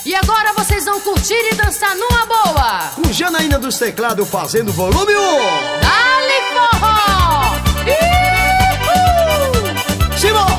E agora vocês vão curtir e dançar numa boa, com Janaína dos teclados fazendo volume 1. Dale forró! Simão!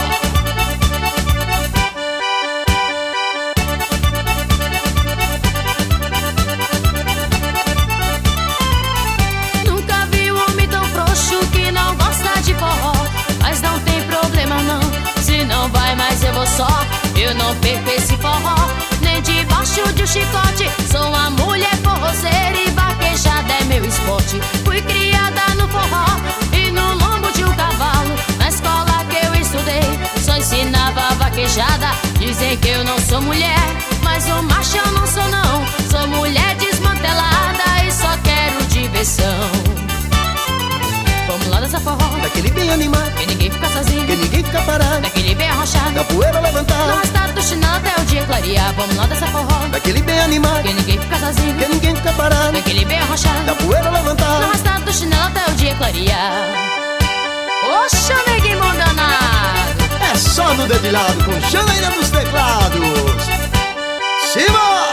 Nunca vi um homem tão frouxo que não gosta de forró. Mas não tem problema não, se não vai mais eu vou só. Eu não perco esse forró, nem debaixo de um chicote. Sou uma mulher forrozeira e vaquejada é meu esporte. Fui criada no forró e no lombo de um cavalo. Na escola que eu estudei só ensinava vaquejada. Dizem que eu não sou mulher, mas o macho eu não sou não. Sou mulher desmantelada e só quero diversão. Vamos lá dessa forró, daquele bem animado, que ninguém fica sozinho, que ninguém fica parado, daquele bem arrochado, da poeira levantada, no arrastado do chinelo até o dia clarear. Vamos lá dessa forró, daquele bem animado, que ninguém fica sozinho, que ninguém fica parado, daquele bem arrochado, da poeira no levantada, arrastado do chinelo até o dia clarear. Oxa, neguinho danado, é só no dedilhado com Janaína dos teclados. Simão!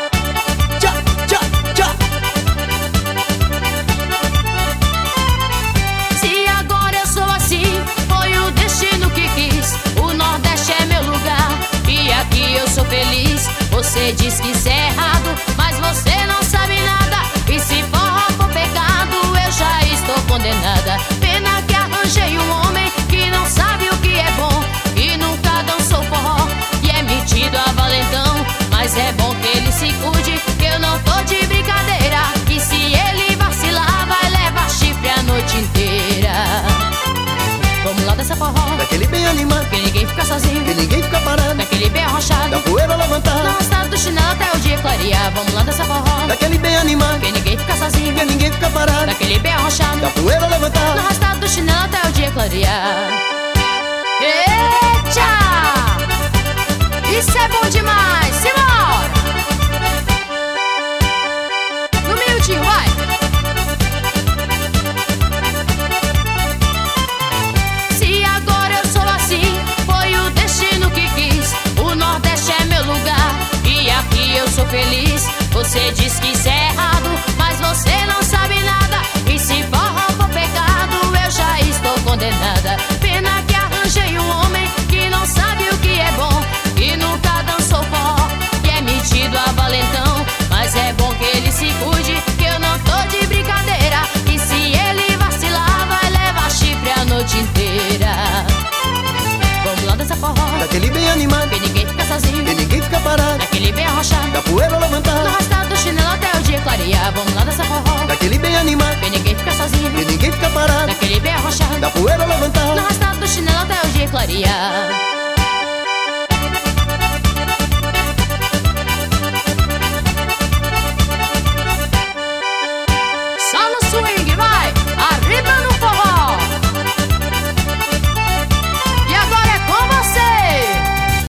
Você diz que isso é errado, mas você não sabe nada. E se forró for pecado, eu já estou condenada. Pena que arranjei um homem que não sabe o que é bom, que nunca dançou forró e é metido a valentão. Mas é bom que ele se cuide, que eu não tô de brincadeira. E se ele vacilar, vai levar chifre a noite inteira. Vamos lá dessa forró, daquele bem animado, que ninguém fica sozinho, que ninguém fica parado, daquele bem arrochado, da poeira levantada, no arrastado do chinelo até o dia clarear. Vamos lá dessa forró, daquele bem animado, que ninguém fica sozinho, que ninguém fica parado, daquele bem arrochado, da poeira no levantada, arrastado do chinelo até o dia clarear. Eita! Isso é bom demais! Simbora! No miudinho, vai! Se agora eu sou assim, foi o destino que quis. O Nordeste é meu lugar e aqui eu sou feliz. Você diz que isso é errado, mas você não sabe nada. E se forró for pecado, eu já estou condenada. Pena que arranjei um homem que não sabe o que é bom, que nunca dançou forró e é metido a valentão. Mas é bom que ele se cuide, que eu não tô de brincadeira. E se ele vacilar, vai levar chifre a noite inteira. Vamos lá dessa forró, daquele bem animado, que ninguém fica sozinho, que ninguém fica parado, daquele bem arrochado, da poeira no levantada, arrastado do chinelo até o dia clarear. Vamos lá dessa forró, daquele bem animado, que ninguém fica sozinho, que ninguém fica parado, daquele bem arrochado, da poeira no levantada, arrastado do chinelo até o dia clarear.